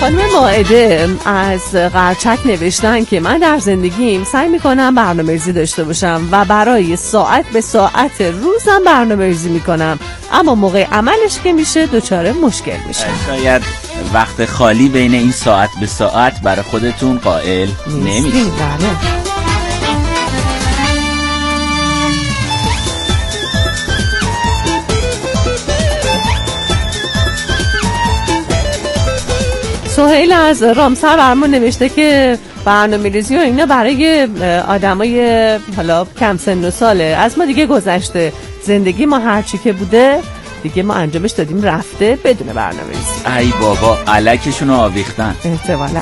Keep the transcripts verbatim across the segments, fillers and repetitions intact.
خانم مائده از قرچک نوشتن که من در زندگیم سعی میکنم برنامه‌ریزی داشته باشم و برای ساعت به ساعت روزم برنامه‌ریزی میکنم، اما موقع عملش که میشه دچار مشکل میشه. شاید وقت خالی بین این ساعت به ساعت برای خودتون قائل نمیشید. بله. سهیل از رامسر برامون نوشته که برنامه‌ریزی و اینا برای آدمای حالا کم سن و ساله، از ما دیگه گذشته، زندگی ما هرچی که بوده دیگه ما انجامش دادیم رفته بدون برنامه‌ریزی. ای بابا الکشون رو آویختن احتمالاً.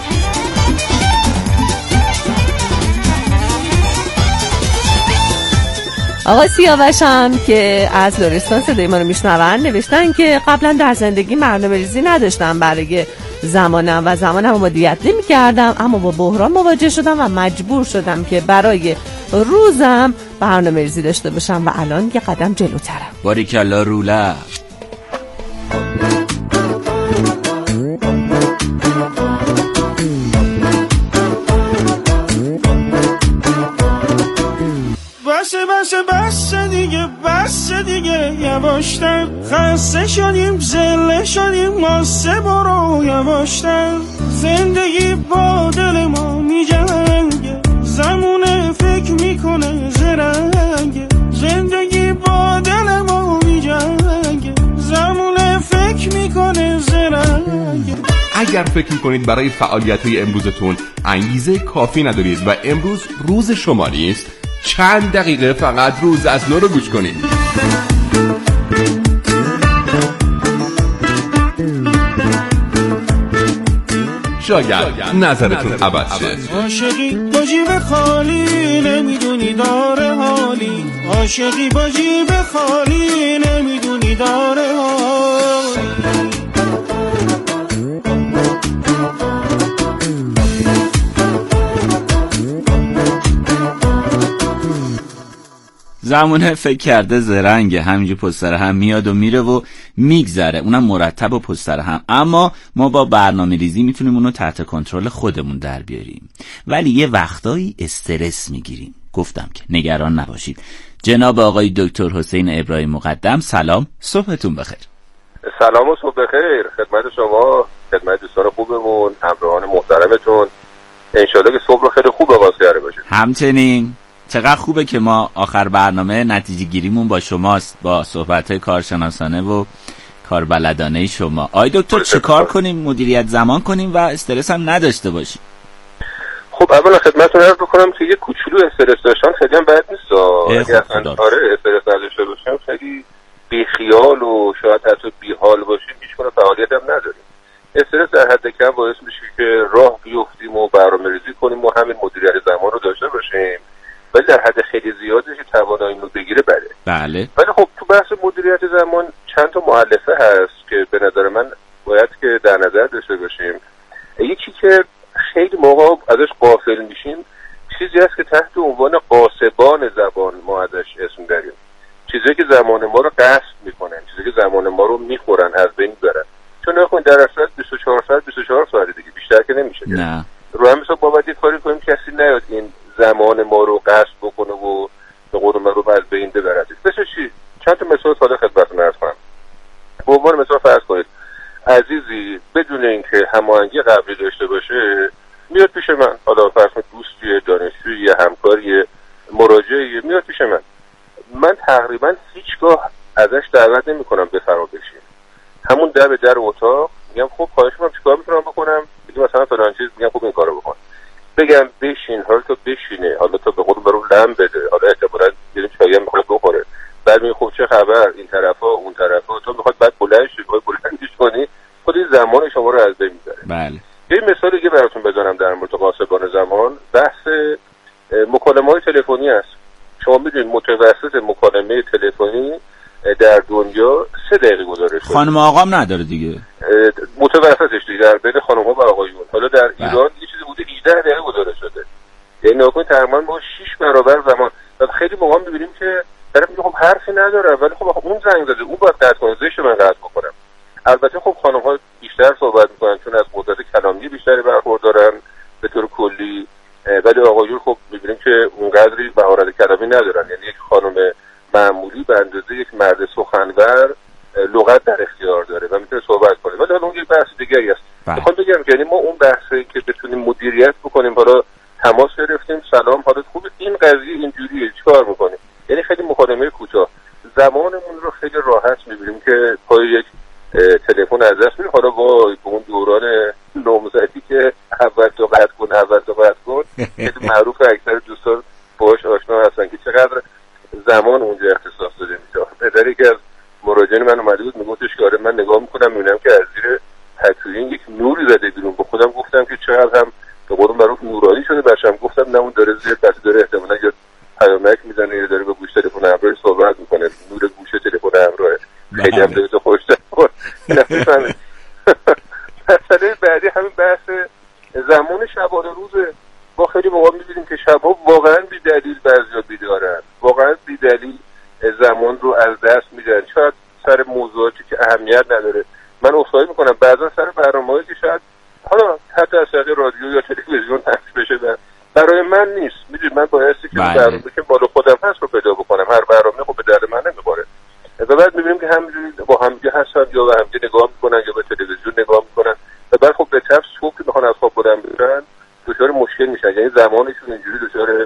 آقا سیاوشم که از لرستان صدای ما رو میشنون نوشتن که قبلا در زندگی برنامه‌ریزی نداشتم برای زمانم و زمانم رو مدیریت نمی کردم، اما با بحران مواجه شدم و مجبور شدم که برای روزم برنامه‌ریزی داشته باشم و الان یه قدم جلوترم. باریکلا روله. بسه بسه بسه دیگه بسه دیگه یواشتر، خسته شدیم زله شدیم ماسه برو یواشتر، زندگی با دل ما می جنگه، زمونه فکر میکنه زرنگه، زندگی با دل ما می جنگه، زمونه فکر میکنه زرنگه. اگر فکر میکنید برای فعالیت‌های امروزتون انگیزه کافی ندارید و امروز روز شما نیست، چند دقیقه فقط روز از نو رو گوش کنید. شاید نظرتون عوض شه. عاشقی با جیب خالی نمیدونی داره حالی، عاشقی با جیب خالی نمیدونی داره حالی. زمونه فکر کرده زرنگه، همینجور پشت سر هم میاد و میره و میگذره، اونم مرتب و پشت سر هم. اما ما با برنامه ریزی میتونیم اونو تحت کنترل خودمون در بیاریم، ولی یه وقتایی استرس میگیریم. گفتم که نگران نباشید. جناب آقای دکتر حسین ابراهیم مقدم، سلام، صبحتون بخیر. سلام و صبح بخیر خدمت شما، خدمت دوستان خوبمون، همراهان محترمتون. انشالله که صبح رو خیلی خوب آغاز کرده باشید. همچنین. چقدر خوبه که ما آخر برنامه نتیجه گیریمون با شماست، با صحبت‌های کارشناسانه و کاربلدانه شما. آی دکتر چه کار کنیم مدیریت زمان کنیم و استرس هم نداشته باشیم؟ خب اولا خدمتتون عرض بکنم که یه کوچولو استرس داشتن خیلی هم بد نیست. اگه اصلا آره استرس نداشته باشیم خیلی بیخیال و شاید حتی بیحال باشیم، هیچ گونه فعالیت هم نداریم. استرس در حد کم باعث میشه که راه بیفتیم و برنامه‌ریزی کنیم و همین مدیریت زمان رو داشته باشیم، ولی در حد خیلی زیادی که توانایی رو بگیره بله. بله. ولی خب تو بحث مدیریت زمان چند تا مؤلفه هست که به نظر من باید که در نظر داشته باشیم. یکی که خیلی موقع ازش غافل میشیم چیزی هست که تحت عنوان غاصبان زبان ما ازش اسم داریم. چیزی که زمان ما رو غصب میکنن، چیزی که زمان ما رو میخورن، از بین میبرن. چون نکنید در اصل بیست و چهار ساعت بیست و چهار ساعت دیگه بیشتر که نمیشه. نه. رو هم حساب باید یه کاری کنیم کسی نیاد این زمان ما رو غصب بکنه و به قول معروف از بین ببره. مثل چی؟ چند تا مثال ساده خدمتتون عرض کنم. به عنوان مثال فرض کنید عزیزی بدون اینکه هماهنگی قبلی داشته باشه میاد پیش من، حالا فرض کنید دوستی، دانشجویی، همکاری، مراجعه، میاد پیش من. من تقریبا هیچگاه ازش دعوت نمی‌کنم بفرما بشین. همون در به در اتاق میگم خب خواهش می‌کنم چیکار می‌تونم بکنم؟ میگم مثلا فلان چیز، میگم خب این کارو بکن. بگم بشین، حالا تو بشینه، حالا تو به قول برو لم بده، حالا احتمالاً یه چایی هم می‌خواد بخوره. بعد میگه خب چه خبر، این طرفا اون طرفا، تو می‌خواد بعد بلند شی، باید بلندش کنی، خود این زمان شما رو از بین می‌بره. بله. یه مثال دیگه براتون بزنم در مورد غاصبان زمان. بحث مکالمه‌های تلفنی است. شما می‌دونید متوسط مکالمه تلفنی در دنیا سه دقیقه گزارش شده. خانم آقام نداره دیگه. متوسطش دیگه در بین خانم‌ها و آقایون. حالا در بله. ایران یه چیزی بوده هجده دقیقه گزارش شده. یعنی ناگهان تقریبا ما شش برابر زمان. و خیلی موقع می‌بینیم که طرف میگه خب حرفی نداره، ولی خب اون زنگ زده، اون باید قطع کنه، زش من قطع بکنم. البته خب خانم‌ها بیشتر صحبت می‌کنن چون از مدت فرد سخنور لغت در اختیار داره و میتونه صحبت کنه. ولی حالا اون یک بحث دیگری است. میخوام بگم که یعنی ما اون بحثی که بتونیم مدیریت بکنیم، حالا تماس گرفتیم، سلام حالت خوبه، این قضیه اینجوریه، چیکار میکنیم؟ یعنی خیلی مکالمه کوتاه زمانمون رو خیلی راحت میبینیم که پای یک تلفن از دست میره. حالا وای به اون دوران نامزدی که اول تو قطع کن اول تو قطع کن خیلی معروف، اکثر دوستان باهاش آشنا هستن که چقدر زمان اونجا اختصاص داده میشه. پدری که از مراجعین من اومده بود میگفتش که آره من نگاه میکنم میبینم که از زیر پتوین یک نوری زده بیرون. با خودم گفتم که چقدر هم به قولم معروف نورانی شده باشم. گفتم نه اون داره زیر پتو داره احتمالاً یا پیامک میزنه یا داره به گوش تلفن همراه صحبت میکنه، نور گوشه تلفن همراه. خیلی هم داره خوشتر بود. مسئله بعدی همین بحث زمان شبانه روزه. ما خیلی موقع میبینیم که شبها واقعا بی دلیل بعضیا بیدارن، واقعا بی دلیل زمان رو از دست میدن، شاید سر موضوعاتی که اهمیت نداره. من عذرخواهی میکنم بعضا سر برنامه‌ای که شاید حالا حتی از طریق رادیو یا تلویزیون پخش بشه و برای من نیست. میدونید من بایستی که برنامه‌ای که بالا خودم هست رو پیدا بکنم. هر برنامه خب به درد من نمیخوره. و بعد میبینیم که همینجوری با همدیگه هستن یا به همدیگه نگاه میکنن یا به تلویزیون نگاه میکنن و بعد خب به طرف صبح که میخوان از خواب بلند بشن دچار مشکل میشن، یعنی زمانشون اینجوری دچار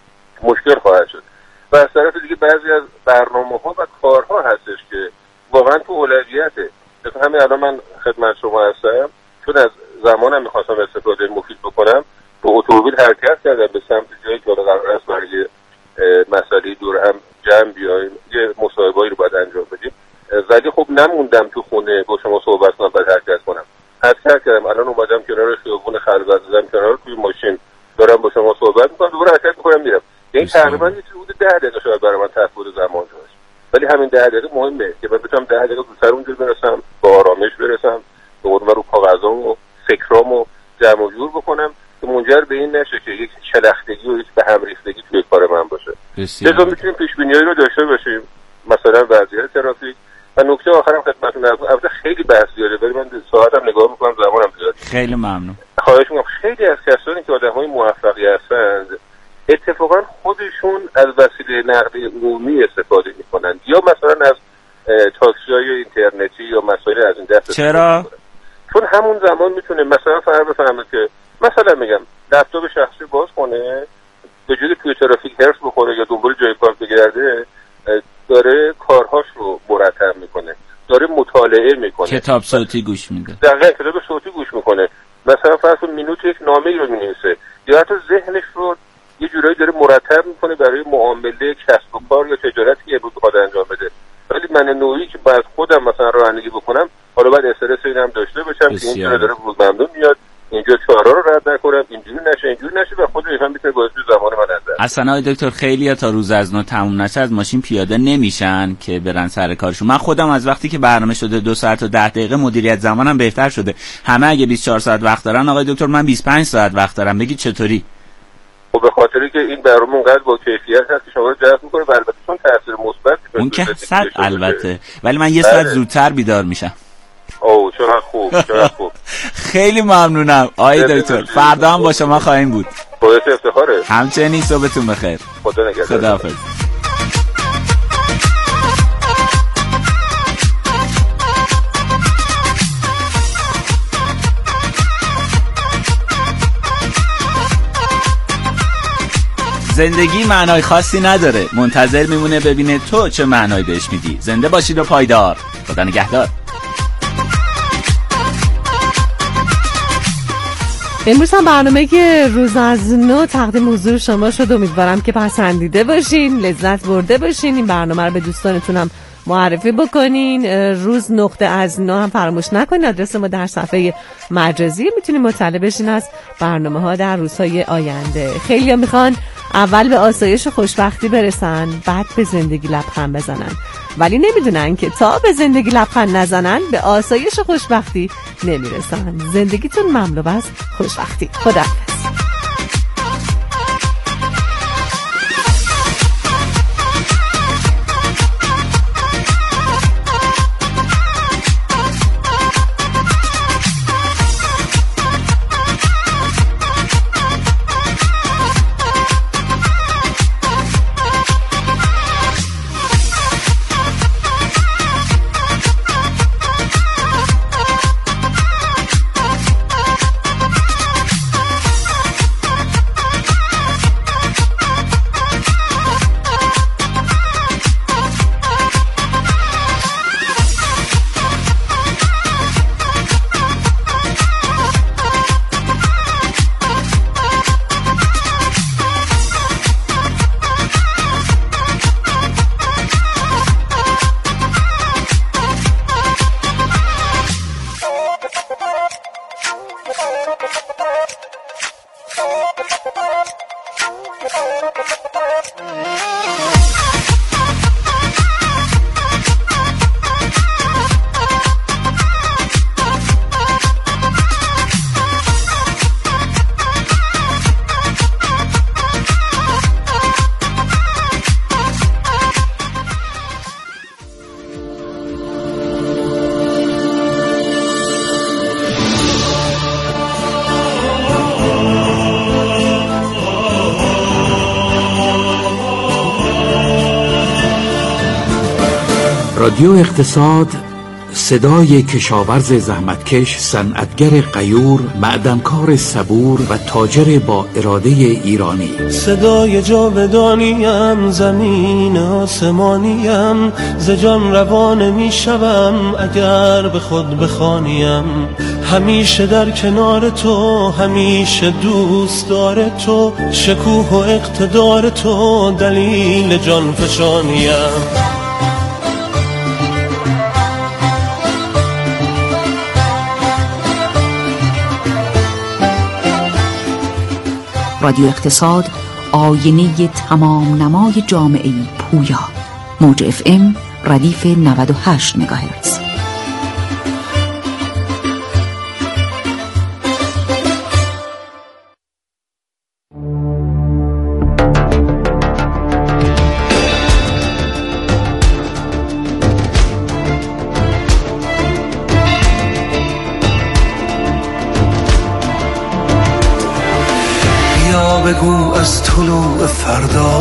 مشکل خواهد شد. و از طرف دیگه بعضی از برنامه‌ها و کارها هستش که واقعا تو اولویته. مثلا همین الان من خدمت شما هستم، چون از زمانم میخواستم استفاده مفید بکنم، با اتومبیل حرکت کردم به سمت جایی که قرار است برای مسئله دور هم جمع بیایم، یه مصاحبه‌ای رو باید انجام بدیم. ولی خب نموندم تو خونه با شما صحبت کنم بعد حرکت کنم. حرکت کردم، الان اومدم کنار خیابون خلوت زدم کنار توی ماشین دارم با شما صحبت می‌کنم، دوباره حرکت می‌کنم میرم. یعنی تقریبا یه چیزی حدود ده دقیقه شاید برای من تفاوت زمان داشت. ولی همین ده دقیقه مهمه که من بتونم ده دقیقه زودتر اونجا برسم، با آرامش برسم، به قول رو کاغذام و فکرامو جمع و جور بکنم که منجر به این نشه که یک چلختگی و یک به هم ریختگی توی کار من باشه. لذا میتونیم پیش بینیایی رو داشته باشیم، مثلا وضعیت ترافیک. و نکته آخرم خدمتتون عرض کنم، البته خیلی بحث زیاده ولی من ساعتم نگاه میکنم زمانم زیاده. خیلی ممنون. خواهش میکنم خیلی از کسانی که آدم‌های موفقی هستند اتفاقا خودشون از وسیله نقلیه عمومی استفاده میکنن یا مثلا از تاکسی‌های اینترنتی یا مسائل از این دست. چرا؟ چون همون زمان میتونه مثلا فرض بفرمایید که مثلا میگم لپتاپ شخصی باز کنه، به جای توی ترافیک هرس بخوره یا دنبال جای پارک بگرده، داره کارهاش رو مرتب میکنه، داره مطالعه میکنه، کتاب صوتی گوش میده. دقیقاً کتاب صوتی گوش میکنه، مثلا فرض کن مینوت یک نامه رو مینویسه یا حتی ذهنش رو یه جورایی داره مرتب میکنه برای معامله کسب و کار یا تجارتی که امروز بخواد انجام بده. ولی من نوعی که بعد خودم مثلا رانندگی بکنم، حالا بعد استرس اینم داشته باشم که اینجوری داره روزمرون میاد، اینجا چهارا رو رد نکنم، اینجوری نشه اینجوری نشه و خود هم میتونه باعث زمان من نده. اصلا آقای دکتر خیلی‌ها تا روز از نو تموم نشه از ماشین پیاده نمیشن که برن سر کارشون. من خودم از وقتی که برنامه شده دو ساعت و ده دقیقه مدیریت زمانم بهتر شده. همه اگه بیست و چهار ساعت وقت دارن، آقای دکتر من بیست و پنج ساعت وقت دارم. بگید چطوری؟ خب به خاطری که این برنامه اونقدر با کیفیت هست که شما رو جذب می‌کنه و البته چون تاثیر مثبت اون که صد البته، ولی من یه ساعت زودتر بیدار میشم. اوه چقدر خوب چقدر خوب. خیلی ممنونم آقای دکتر. فردا هم با شما خواهیم بود. باعث افتخاره. همچنین صبحتون بخیر. خدا نگهدار. خداحافظ. زندگی معنای خاصی نداره، منتظر میمونه ببینه تو چه معنایی بهش میدی. زنده باشید و پایدار. خدا نگهدار. امروز هم برنامه که روز از نو تقدیم حضور شما شد. امیدوارم که پسندیده باشین، لذت برده باشین. این برنامه رو به دوستانتون هم معرفی بکنین. روز نقطه از نو هم فراموش نکنین. آدرس ما در صفحه مجازی، میتونین مطلع بشین از برنامه ها در روزهای آینده. خیلی ها میخوان اول به آسایش و خوشبختی برسن، بعد به زندگی لبخند بزنن، ولی نمیدونن که تا به زندگی لبخند نزنن به آسایش و خوشبختی نمیرسن. زندگیتون مملو از خوشبختی. خداحافظ. رادیو اقتصاد، صدای کشاورز زحمتکش، صنعتگر غیور، معدنکار صبور و تاجر با اراده ایرانی. صدای جاودانیم، زمین آسمانیم، ز جان روانه می شوم اگر به خود بخوانیم. همیشه در کنار تو، همیشه دوست دار تو، شکوه و اقتدار تو دلیل جان فشانیم. رادیو اقتصاد، آینه تمام نمای جامعه پویا. موج اف ام ردیف نود و هشت مگاهرتز. بگو از طلوع فردا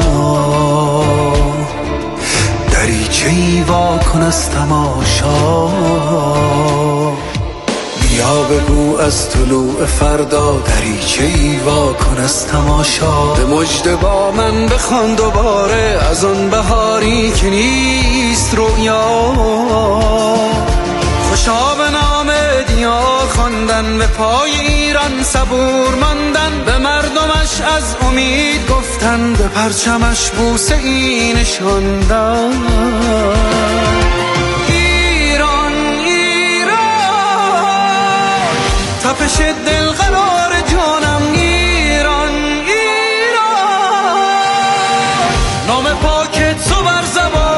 دریچه‌ای وا کن از تماشا. بیا بگو از طلوع فردا دریچه‌ای وا کن از تماشا. به مژده با من بخوان دوباره از آن بهاری که نیست رویا. خوشا به نام دیا خواندن، به پای ایران صبور ماندن، به مردمش از امید گفتن، به پرچمش بوسه ای نشاندن. ایران ایران تپش دل قرار جانم. ایران ایران نام پاکت تو بر زبان.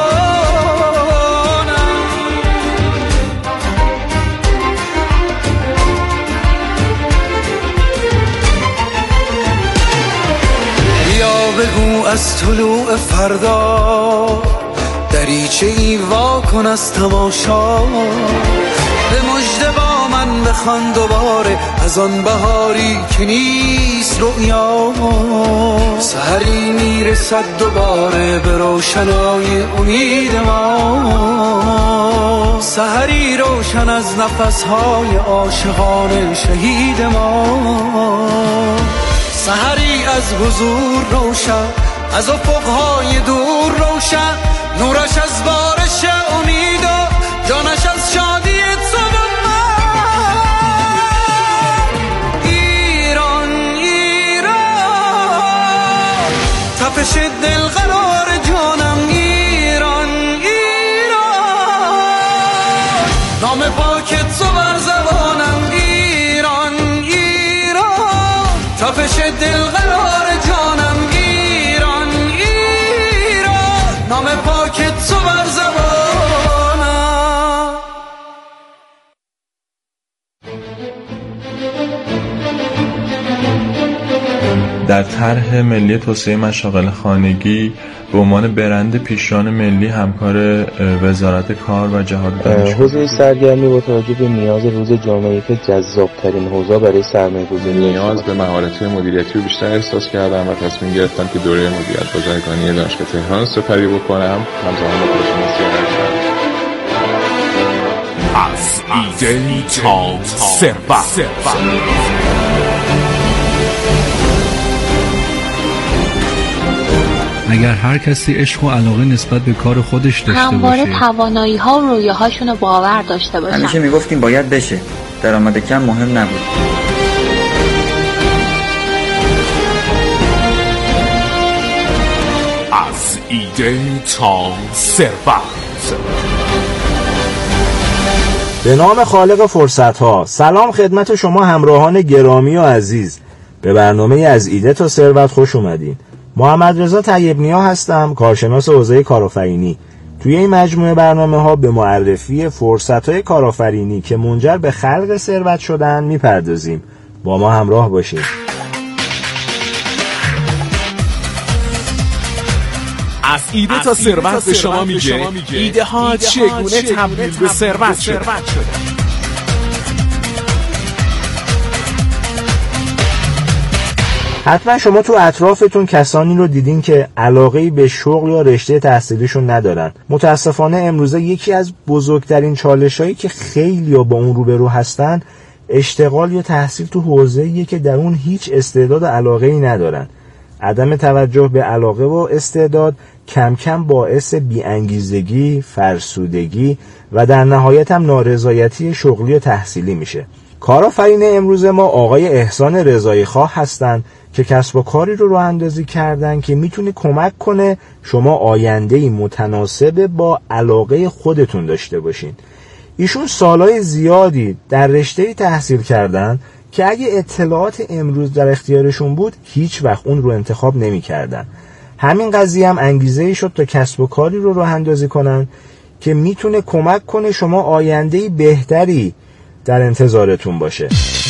بگو از طلوع فردا دریچه‌ای وا کن از تماشا. به مژده با من بخوان دوباره از آن بهاری که نیست رویا. سحری میرسد دوباره به روشنای امید ما. سحری روشن از نفسهای عاشقان شهید ما. سحری از حضور روشن، از افقهای دور روشن، نورش از بارش امید و جانش از شادی تو و من. ایران ایران تپش دل قرار جانم. ایران ایران نام پاکت تو بر زبانم. ایران ایران تپش دل قرار جانم. ایران ایران نام پاکت تو بر زبانم. در طرح ملی توسعه مشاغل خانگی به عنوان برند پیشران ملی همکار وزارت کار و جهاد دانشجو. حوزه سرگرمی با توجه به نیاز روز جامعه که جذاب‌ترین حوزه برای سرمایه‌گذاری، نیاز به مهارت‌های مدیریتی رو بیشتر احساس کردم و تصمیم گرفتم که دوره مدیریت بازرگانی دانشگاه تهران سپری بکنم. همزمان با کارشناسی ارشد. از ایده تا ثروت. اگر هر کسی عشق و علاقه نسبت به کار خودش داشته باشه، همواره توانایی ها و رویاهاشون رو باور داشته باشن. همیشه میگفتیم باید بشه، درآمد کم مهم نبود. از ایده تا ثروت. به نام خالق فرصت‌ها، سلام خدمت شما همراهان گرامی و عزیز. به برنامه از ایده تا ثروت خوش اومدین. محمد رضا طیب‌نیا هستم، کارشناس حوزه کارآفرینی. توی این مجموعه برنامه‌ها به معرفی فرصت‌های کارآفرینی که منجر به خلق ثروت شدن میپردازیم. با ما همراه باشید. از ایده تا ثروت به شما میگه ایده ها چگونه تبدیل به ثروت شده. حتما شما تو اطرافتون کسانی رو دیدین که علاقه‌ای به شغل یا رشته تحصیلیشون ندارن. متاسفانه امروزه یکی از بزرگترین چالشایی که خیلی‌ها با اون روبرو هستن اشتغال یا تحصیل تو حوزه‌ایه که در اون هیچ استعداد و علاقه‌ای ندارن. عدم توجه به علاقه و استعداد کم کم باعث بی‌انگیزگی، فرسودگی و در نهایت هم نارضایتی شغلی و تحصیلی میشه. کارآفرین امروز ما آقای احسان رضایی خواه هستن که کسب و کاری رو راه اندازی کردن که میتونه کمک کنه شما آینده‌ای متناسب با علاقه خودتون داشته باشین. ایشون سالهای زیادی در رشته‌ای تحصیل کردن که اگه اطلاعات امروز در اختیارشون بود هیچ وقت اون رو انتخاب نمی کردن. همین قضیه هم انگیزه‌ای شد تا کسب و کاری رو راه اندازی کنن که میتونه کمک کنه شما آینده‌ای بهتری در انتظارتون باشه.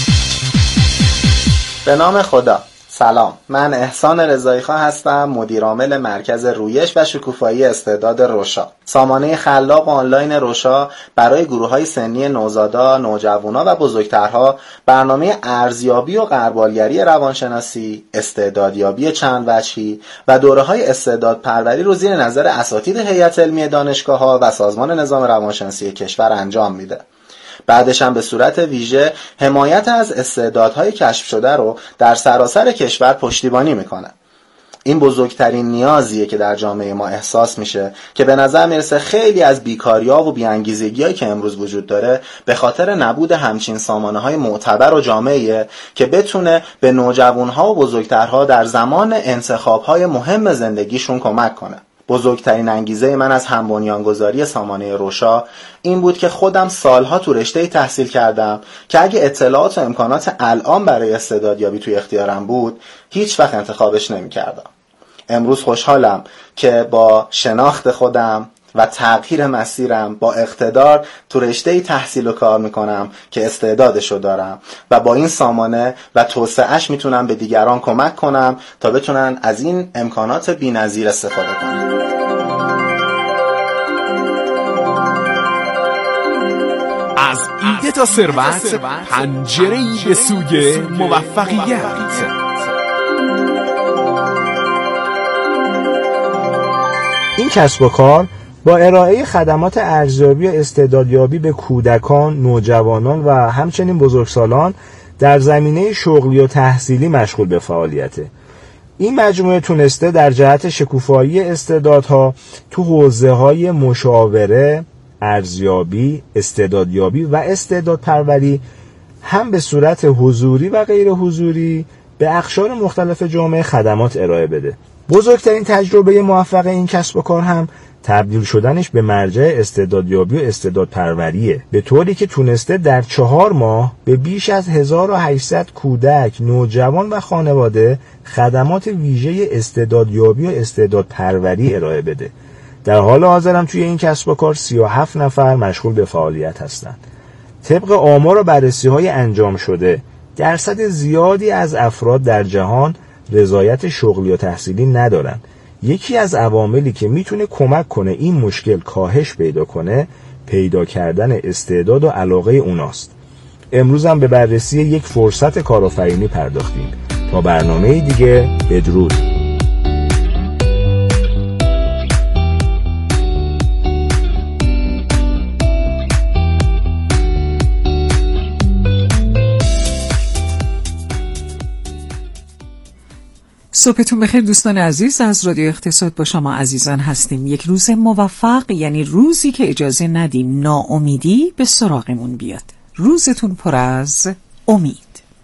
به نام خدا. سلام، من احسان رضاییخواه هستم، مدیر عامل مرکز رویش و شکوفایی استعداد روشا. سامانه خلاق آنلاین روشا برای گروه‌های سنی نوزادا، نوجوانا و بزرگترها برنامه ارزیابی و غربالگری روانشناسی، استعدادیابی چند وجهی و دوره‌های استعداد پروری رو زیر نظر اساتید هیئت علمی دانشگاه‌ها و سازمان نظام روانشناسی کشور انجام میده. بعدش هم به صورت ویژه حمایت از استعدادهای کشف شده رو در سراسر کشور پشتیبانی میکنه. این بزرگترین نیازیه که در جامعه ما احساس میشه که به نظر میرسه خیلی از بیکاری‌ها و بی‌انگیزگی‌هایی که امروز وجود داره به خاطر نبود همچین سامانه‌های معتبر و جامعیه که بتونه به نوجوان‌ها و بزرگترها در زمان انتخاب‌های مهم زندگیشون کمک کنه. بزرگترین انگیزه من از همبنیانگذاری سامانه روشا این بود که خودم سالها تو رشته تحصیل کردم که اگه اطلاعات و امکانات الان برای استعدادیابی توی اختیارم بود هیچ وقت انتخابش نمی کردم. امروز خوشحالم که با شناخت خودم و تغییر مسیرم با اقتدار تو رشته تحصیل و کار میکنم که استعدادشو دارم و با این سامانه و توسعهش میتونم به دیگران کمک کنم تا بتونن از این امکانات بی‌نظیر استفاده کنن. از ایده تا ثروت، پنجره‌ای به سوی موفقیت. این کسب و کار با ارائه خدمات ارزیابی و استعدادیابی به کودکان، نوجوانان و همچنین بزرگسالان در زمینه شغلی و تحصیلی مشغول به فعالیته. این مجموعه تونسته در جهت شکوفایی استعدادها تو حوزه‌های مشاوره، ارزیابی، استعدادیابی و استعداد پروری هم به صورت حضوری و غیر حضوری به اقشار مختلف جامعه خدمات ارائه بده. بزرگترین تجربه موفق این کسب و کار هم تبدیل شدنش به مرجع استعدادیابی و استعداد پروریه، به طوری که تونسته در چهار ماه به بیش از هزار و هشتصد کودک، نوجوان و خانواده خدمات ویژه استعدادیابی و استعداد پروری ارائه بده. در حال حاضر هم توی این کسب و کار سی و هفت نفر مشغول به فعالیت هستند. طبق آمار و بررسی‌های انجام شده، درصد زیادی از افراد در جهان رضایت شغلی و تحصیلی ندارن. یکی از عواملی که میتونه کمک کنه این مشکل کاهش پیدا کنه، پیدا کردن استعداد و علاقه اوناست. امروز هم به بررسی یک فرصت کارآفرینی پرداختیم. تا برنامه دیگه، بدرود. صبحتون بخیر دوستان عزیز، از رادیو اقتصاد با شما عزیزان هستیم. یک روز موفق یعنی روزی که اجازه ندیم ناامیدی به سراغمون بیاد. روزتون پر از امید.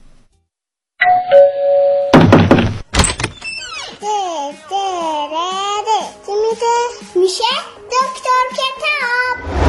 میشه دکتر کتاب.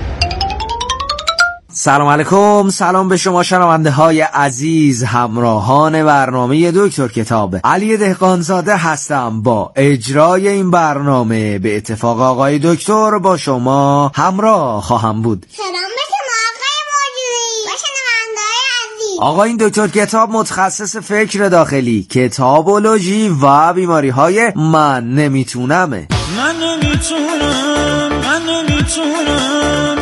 سلام علیکم، سلام به شما شنونده های عزیز، همراهان برنامه دکتر کتاب. علی دهقانزاده هستم. با اجرای این برنامه به اتفاق آقای دکتر با شما همراه خواهم بود. سلام به شما آقای موجودی و شنونده‌های عزیز. آقا این دکتر کتاب متخصص فکر داخلی، کتابولوژی و بیماری های من نمیتونمه. من نمیتونم، من نمیتونم.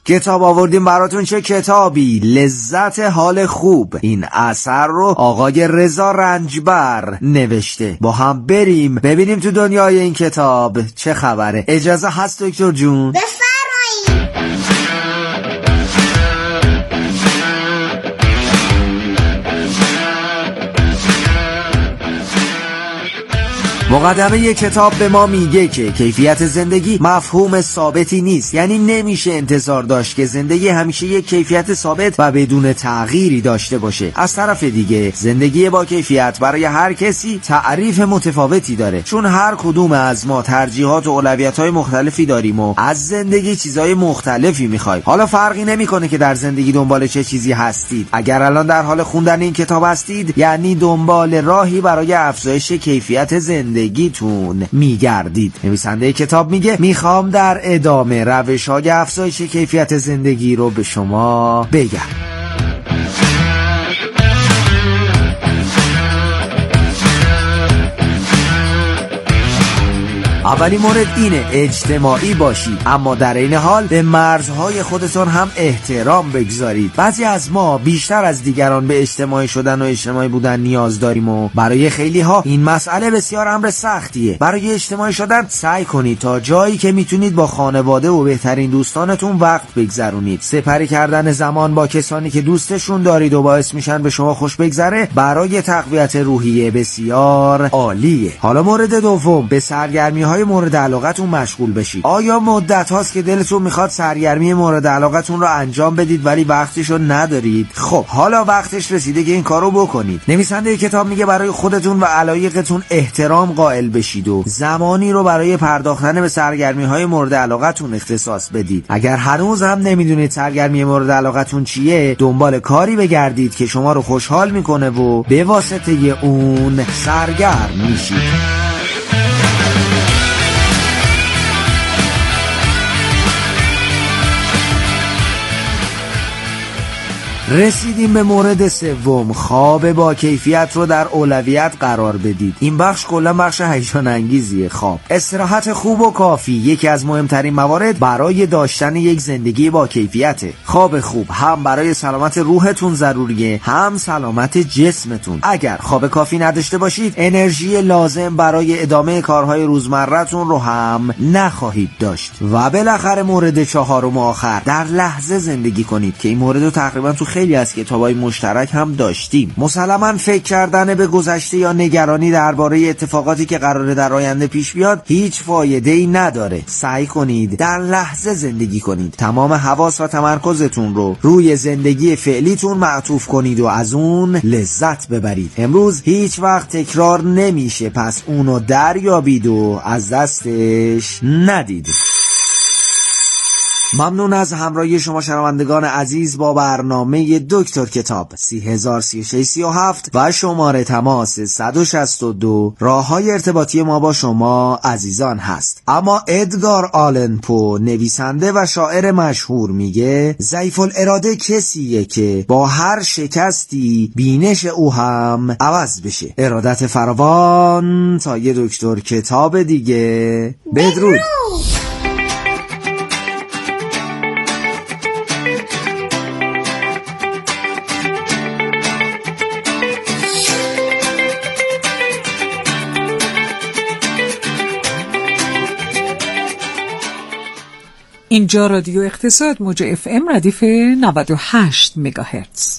کتاب آوردیم براتون. چه کتابی؟ لذت حال خوب. این اثر رو آقای رضا رنجبر نوشته. با هم بریم ببینیم تو دنیای این کتاب چه خبره. اجازه هست دکتر جون؟ مقدمه یک کتاب به ما میگه که کیفیت زندگی مفهوم ثابتی نیست، یعنی نمیشه انتظار داشت که زندگی همیشه یک کیفیت ثابت و بدون تغییری داشته باشه. از طرف دیگه زندگی با کیفیت برای هر کسی تعریف متفاوتی داره، چون هر کدوم از ما ترجیحات و اولویت‌های مختلفی داریم و از زندگی چیزهای مختلفی می‌خوایم. حالا فرقی نمی‌کنه که در زندگی دنبال چه چیزی هستید. اگر الان در حال خوندن این کتاب هستید، یعنی دنبال راهی برای افزایش کیفیت زندگی زندگیتون میگردید. نویسنده کتاب میگه میخوام در ادامه روش‌های افزایش کیفیت زندگی رو به شما بگم. اولی مورد اینه اجتماعی باشید، اما در این حال به مرزهای خودتون هم احترام بگذارید. بعضی از ما بیشتر از دیگران به اجتماعی شدن و اجتماعی بودن نیاز داریم و برای خیلی ها این مسئله بسیار امر سختیه. برای اجتماعی شدن سعی کنید تا جایی که میتونید با خانواده و بهترین دوستانتون وقت بگذرونید. سپری کردن زمان با کسانی که دوستشون دارید و باعث میشن به شما خوش بگذره برای تقویت روحیه بسیار عالیه. حالا مورد دوم، به سرگرمی‌های مورد علاقتون مشغول بشید. آیا مدت هاست که دلتون میخواد سرگرمی مورد علاقتون رو انجام بدید ولی وقتش رو ندارید؟ خب حالا وقتش رسیده که این کارو بکنید. نویسنده کتاب میگه برای خودتون و علایقتون احترام قائل بشید و زمانی رو برای پرداختن به سرگرمی‌های مورد علاقتون اختصاص بدید. اگر هنوز هم نمیدونید سرگرمی مورد علاقتون چیه، دنبال کاری بگردید که شما رو خوشحال میکنه و به واسطه اون سرگرم میشید. رسیدیم به مورد سوم، خواب با کیفیت رو در اولویت قرار بدید. این بخش کلا بخش هیجان انگیزیه. خواب، استراحت خوب و کافی یکی از مهمترین موارد برای داشتن یک زندگی با کیفیته. خواب خوب هم برای سلامت روحتون ضروریه، هم سلامت جسمتون. اگر خواب کافی نداشته باشید، انرژی لازم برای ادامه کارهای روزمره‌تون رو هم نخواهید داشت. و بالاخره مورد چهارم و آخر، در لحظه زندگی کنید که این مورد رو تقریبا تو خیلی از کتابای مشترک هم داشتیم. مسلماً فکر کردن به گذشته یا نگرانی درباره اتفاقاتی که قراره در آینده پیش بیاد هیچ فایده‌ای نداره. سعی کنید در لحظه زندگی کنید. تمام حواس و تمرکزتون رو روی زندگی فعلیتون معطوف کنید و از اون لذت ببرید. امروز هیچ وقت تکرار نمیشه، پس اونو دریابید و از دستش ندید. ممنون از همراهی شما شنوندگان عزیز با برنامه دکتر کتاب. سی هزار سی و شش سی و هفت و شماره تماس صد و شصت و دو راه‌های ارتباطی ما با شما عزیزان هست. اما ادگار آلن پو، نویسنده و شاعر مشهور، میگه ضعیف الاراده کسیه که با هر شکستی بینش او هم عوض بشه. ارادت فراوان تا یه دکتر کتاب دیگه. بدرود. اینجا رادیو اقتصاد، موج اف ام ردیف نود و هشت مگاهرتز.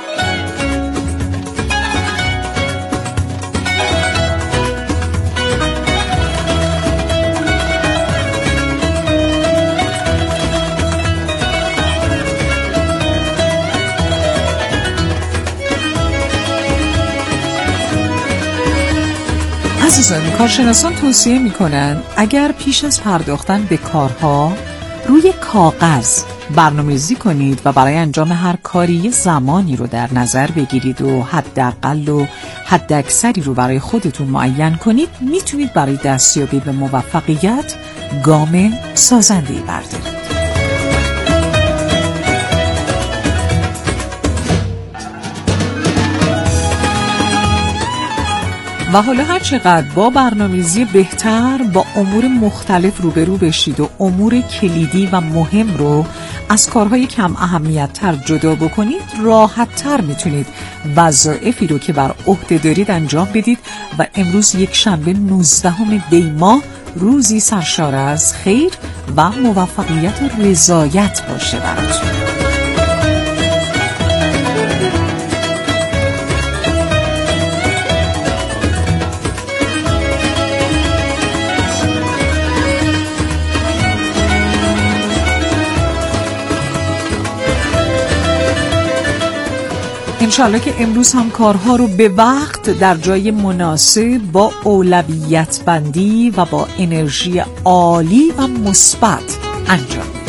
عزیزان، کارشناسان توصیه می‌کنند اگر پیش از پرداختن به کارها روی کاغذ برنامه‌ریزی کنید و برای انجام هر کاری زمانی رو در نظر بگیرید و حداقل و حداکثری رو برای خودتون معین کنید، میتونید برای دستیابی به موفقیت گام سازنده‌ای بردارید. و حالا هر چقدر با برنامه‌ریزی بهتر با امور مختلف روبرو بشید و امور کلیدی و مهم رو از کارهای کم اهمیت تر جدا بکنید، راحت تر میتونید وظایفی رو که بر عهده دارید انجام بدید و امروز یک شنبه نوزدهم دی ماه روزی سرشار از خیر و موفقیت و رضایت باشه براتون. انشالله که امروز هم کارها رو به وقت در جای مناسب با اولویت بندی و با انرژی عالی و مثبت انجام بدید.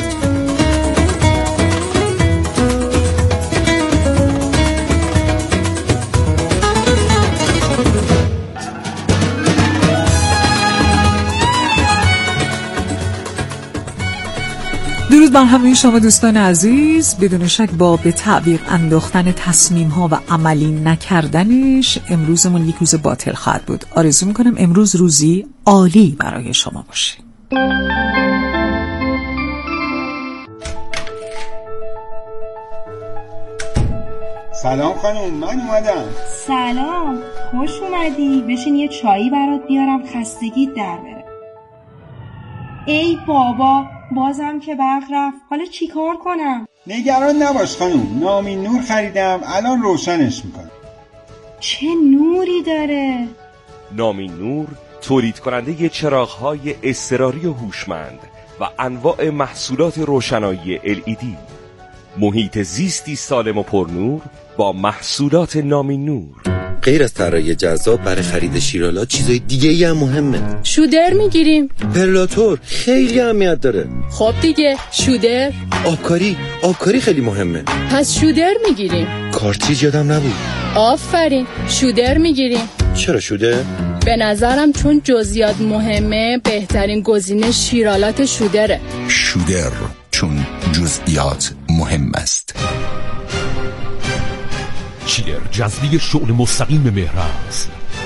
درود بر همه شما دوستان عزیز. بدون شک با به تعویق انداختن تصمیم ها و عملی نکردنش امروزمون یک روز باطل خواهد بود. آرزو میکنم امروز روزی عالی برای شما باشه. سلام خانم، من اومدم. سلام، خوش اومدی. بشین یه چایی برات بیارم، خستگی در بره. ای بابا، بازم که برق رفت. حالا چی کار کنم؟ نگران نباش خانم، نامی نور خریدم، الان روشنش میکنم. چه نوری داره؟ نامی نور تولید کننده چراغ‌های اضطراری و هوشمند و انواع محصولات روشنایی ال ای دی. محیط زیستی سالم و پرنور با محصولات نامی نور. غیر از طراحی جذاب برای خرید شیرالات چیزای دیگه ای هم مهمه. شودر میگیریم. پرلاتور خیلی اهمیت داره. خب دیگه شودر. آبکاری آبکاری خیلی مهمه. پس شودر میگیریم. کارتریج یادم نبود. آفرین، شودر میگیریم. چرا شودر؟ به نظرم چون جزئیات مهمه، بهترین گزینه شیرالات شودره. شودر، چون جزئیات مهم است. شیدر جذبی شغل مستقیم مهرنسل.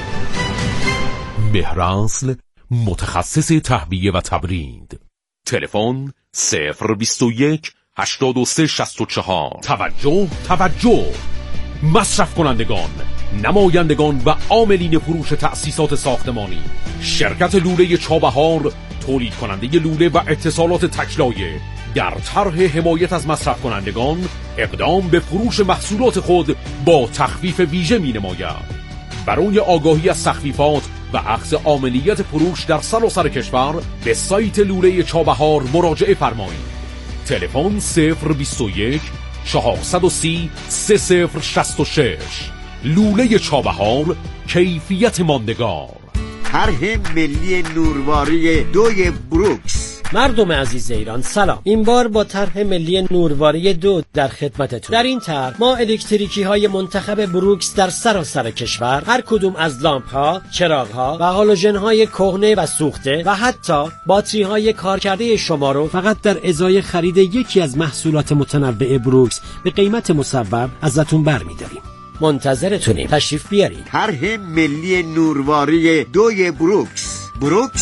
مهرنسل متخصص تهویه و تبرید. تلفن صفر بیست و یک هشتاد و سه شصت و چهار. توجه توجه مصرف کنندگان، نمایندگان و عاملین فروش تأسیسات ساختمانی. شرکت لوله چابهار تولید کننده لوله و اتصالات تکلایه در طرح حمایت از مصرف کنندگان اقدام به فروش محصولات خود با تخفیف ویژه می نماید. برای آگاهی از تخفیفات و اخذ عاملیت فروش در سراسر کشور به سایت لوله چابهار مراجعه فرمایید. تلفن صفر بیست و یک چهارصد و سی سه صفر شصت و شش. لوله چابهار، کیفیت ماندگار. طرح ملی نورواری دوی بروکس. مردم عزیز ایران سلام. این بار با طرح ملی نورواری دو در خدمتتون. در این طرح ما الکتریکی های منتخب بروکس در سراسر کشور، هر کدوم از لامپ ها، چراغ ها و هالوژن های کهنه و سوخته و حتی باتری های کارکرده شما رو فقط در ازای خرید یکی از محصولات متنوع بروکس به قیمت مصور ازتون برمی‌داریم. منتظرتونیم، تشریف بیارید. طرح ملی نورواری دوی بروکس. بروکس